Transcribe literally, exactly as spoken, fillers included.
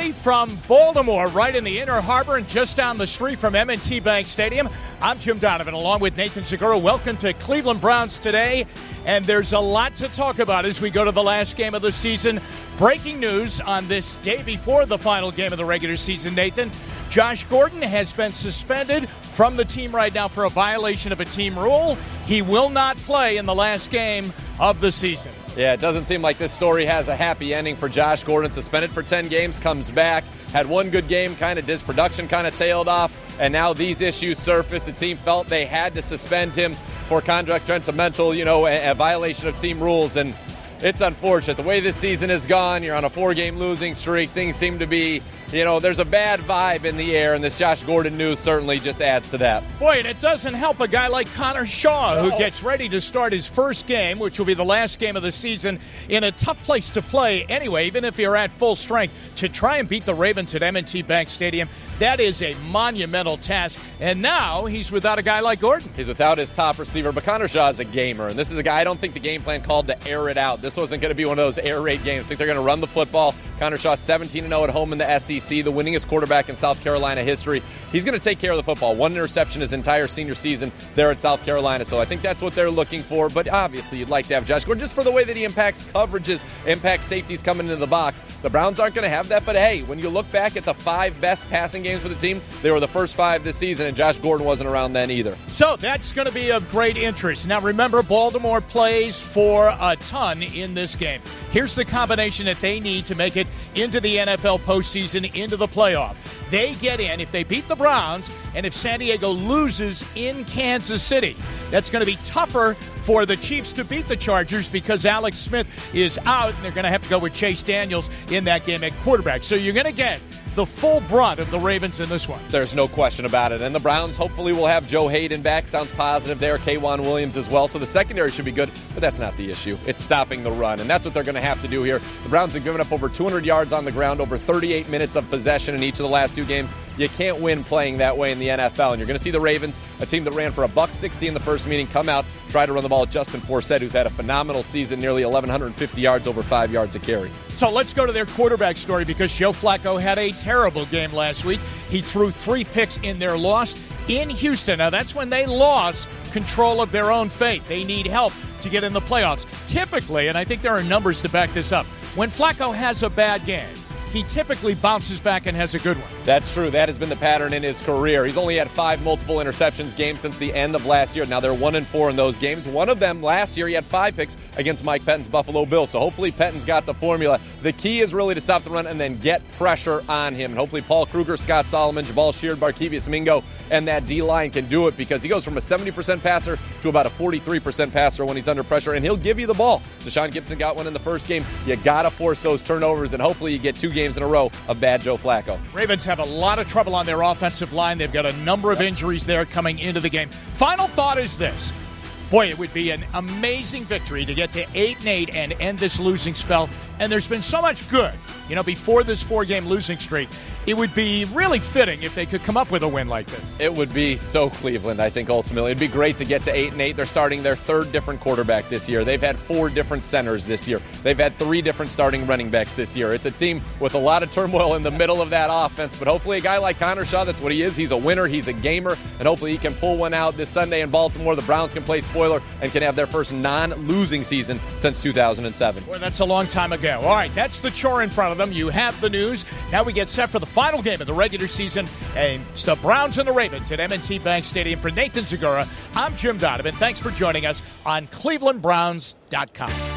everybody, from Baltimore, right in the Inner Harbor and just down the street from M and T Bank Stadium. I'm Jim Donovan, along with Nathan Segura. Welcome to Cleveland Browns Today, and there's a lot to talk about as we go to the last game of the season. Breaking news on this day before the final game of the regular season, Nathan. Josh Gordon has been suspended from the team right now for a violation of a team rule. He will not play in the last game of the season. Yeah, it doesn't seem like this story has a happy ending for Josh Gordon. Suspended for ten games, comes back, had one good game, kind of his production kind of tailed off, and now these issues surface. The team felt they had to suspend him for conduct detrimental, you know, a, a violation of team rules, and it's unfortunate. The way this season has gone, you're on a four-game losing streak. Things seem to be, you know, there's a bad vibe in the air, and this Josh Gordon news certainly just adds to that. Boy, and it doesn't help a guy like Connor Shaw, who gets ready to start his first game, which will be the last game of the season, in a tough place to play anyway, even if you're at full strength, to try and beat the Ravens at M and T Bank Stadium. That is a monumental task, and now he's without a guy like Gordon. He's without his top receiver, but Connor Shaw is a gamer, and this is a guy I don't think the game plan called to air it out. This wasn't going to be one of those air raid games. I think they're going to run the football. Connor Shaw seventeen and oh at home in the S E C, the winningest quarterback in South Carolina history. He's going to take care of the football. One interception his entire senior season there at South Carolina, so I think that's what they're looking for. But obviously you'd like to have Josh Gordon just for the way that he impacts coverages, impacts safeties coming into the box. The Browns aren't going to have that, but hey, when you look back at the five best passing games for the team, they were the first five this season, and Josh Gordon wasn't around then either. So that's going to be of great interest. Now remember, Baltimore plays for a ton in this game. Here's the combination that they need to make it into the N F L postseason, into the playoff. They get in if they beat the Browns, and if San Diego loses in Kansas City. That's going to be tougher for the Chiefs to beat the Chargers because Alex Smith is out, and they're going to have to go with Chase Daniels in that game at quarterback. So you're going to get the full brunt of the Ravens in this one. There's no question about it. And the Browns hopefully will have Joe Hayden back. Sounds positive there. K'Wan Williams as well. So the secondary should be good, but that's not the issue. It's stopping the run, and that's what they're going to have to do here. The Browns have given up over two hundred yards on the ground, over thirty-eight minutes of possession in each of the last two games. You can't win playing that way in the N F L. And you're going to see the Ravens, a team that ran for a buck sixty in the first meeting, come out, try to run the ball at Justin Forsett, who's had a phenomenal season, nearly eleven fifty yards, over five yards a carry. So let's go to their quarterback story because Joe Flacco had a terrible game last week. He threw three picks in their loss in Houston. Now, that's when they lost control of their own fate. They need help to get in the playoffs. Typically, and I think there are numbers to back this up, when Flacco has a bad game, he typically bounces back and has a good one. That's true. That has been the pattern in his career. He's only had five multiple interceptions games since the end of last year. Now they're one and four in those games. One of them last year, he had five picks against Mike Pettine's Buffalo Bills. So hopefully Pettine's got the formula. The key is really to stop the run and then get pressure on him. And hopefully Paul Kruger, Scott Solomon, Jabal Sheard, Barkevious Mingo, and that D-line can do it because he goes from a seventy percent passer to about a forty-three percent passer when he's under pressure, and he'll give you the ball. Deshaun Gibson got one in the first game. You got to force those turnovers, and hopefully you get two games in a row of bad Joe Flacco. Ravens have a lot of trouble on their offensive line. They've got a number of injuries there coming into the game. Final thought is this. Boy, it would be an amazing victory to get to eight and eight and end this losing spell. And there's been so much good, you know, before this four-game losing streak. It would be really fitting if they could come up with a win like this. It would be so Cleveland, I think, ultimately. It'd be great to get to eight and eight. They're starting their third different quarterback this year. They've had four different centers this year. They've had three different starting running backs this year. It's a team with a lot of turmoil in the middle of that offense, but hopefully a guy like Connor Shaw, that's what he is. He's a winner. He's a gamer, and hopefully he can pull one out this Sunday in Baltimore. The Browns can play spoiler and can have their first non-losing season since two thousand seven. Boy, that's a long time ago. All right, that's the chore in front of them. You have the news. Now we get set for the final game of the regular season, and it's the Browns and the Ravens at M and T Bank Stadium. For Nathan Segura, I'm Jim Donovan. Thanks for joining us on Cleveland Browns dot com.